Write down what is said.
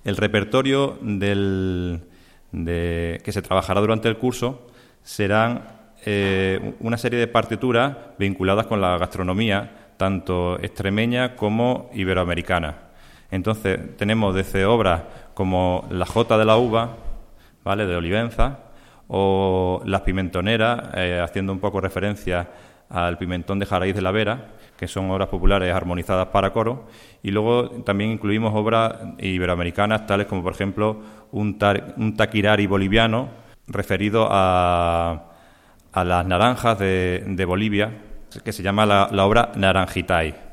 El repertorio que se trabajará durante el curso serán una serie de partituras vinculadas con la gastronomía, tanto extremeña como iberoamericana. Entonces, tenemos desde obras como La Jota de la Uva, ¿vale?, de Olivenza, o Las Pimentoneras, haciendo un poco referencia al pimentón de Jaraíz de la Vera, que son obras populares armonizadas para coro, y luego también incluimos obras iberoamericanas, tales como, por ejemplo, un taquirari boliviano, referido a las naranjas de Bolivia, que se llama la obra Naranjitay.